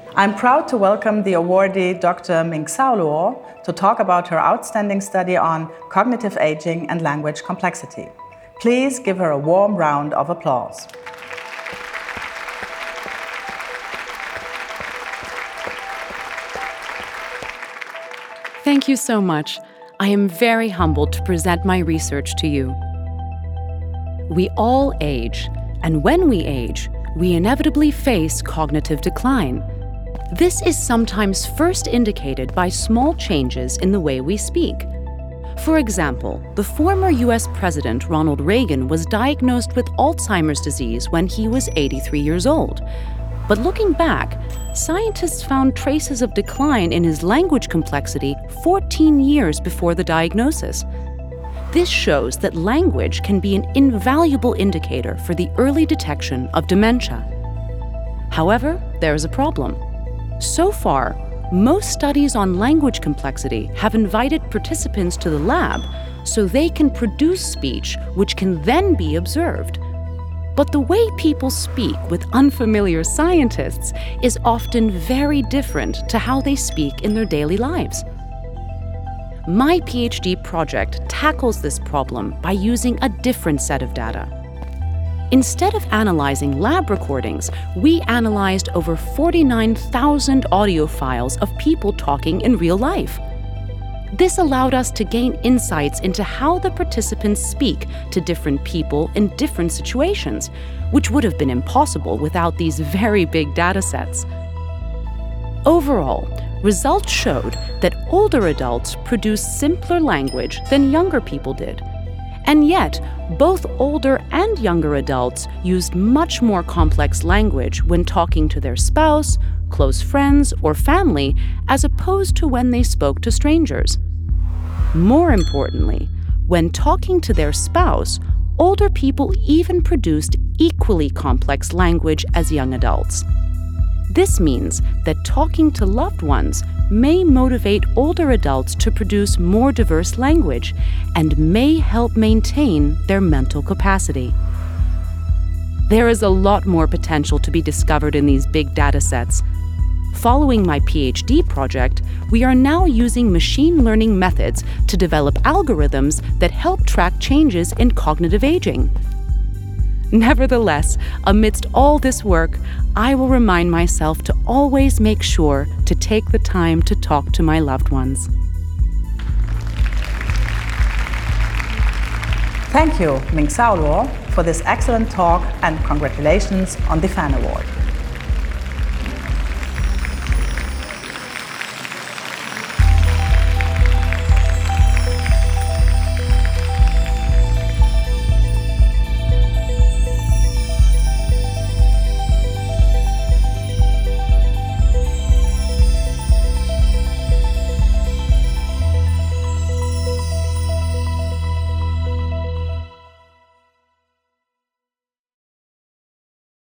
I'm proud to welcome the awardee Dr. Ming-Hsiao Luo to talk about her outstanding study on cognitive aging and language complexity. Please give her a warm round of applause. Thank you so much. I am very humbled to present my research to you. We all age, and when we age, we inevitably face cognitive decline. This is sometimes first indicated by small changes in the way we speak. For example, the former US President Ronald Reagan was diagnosed with Alzheimer's disease when he was 83 years old. But looking back, scientists found traces of decline in his language complexity 14 years before the diagnosis. This shows that language can be an invaluable indicator for the early detection of dementia. However, there is a problem. So far, most studies on language complexity have invited participants to the lab so they can produce speech which can then be observed. But the way people speak with unfamiliar scientists is often very different to how they speak in their daily lives. My PhD project tackles this problem by using a different set of data. Instead of analyzing lab recordings, we analyzed over 49,000 audio files of people talking in real life. This allowed us to gain insights into how the participants speak to different people in different situations, which would have been impossible without these very big data sets. Overall, results showed that older adults produced simpler language than younger people did. And yet, both older and younger adults used much more complex language when talking to their spouse, close friends, or family, as opposed to when they spoke to strangers. More importantly, when talking to their spouse, older people even produced equally complex language as young adults. This means that talking to loved ones may motivate older adults to produce more diverse language and may help maintain their mental capacity. There is a lot more potential to be discovered in these big data sets. Following my PhD project, we are now using machine learning methods to develop algorithms that help track changes in cognitive aging. Nevertheless, amidst all this work, I will remind myself to always make sure to take the time to talk to my loved ones. Thank you, Ming-Hsiao Luo, for this excellent talk, and congratulations on the FAN Award.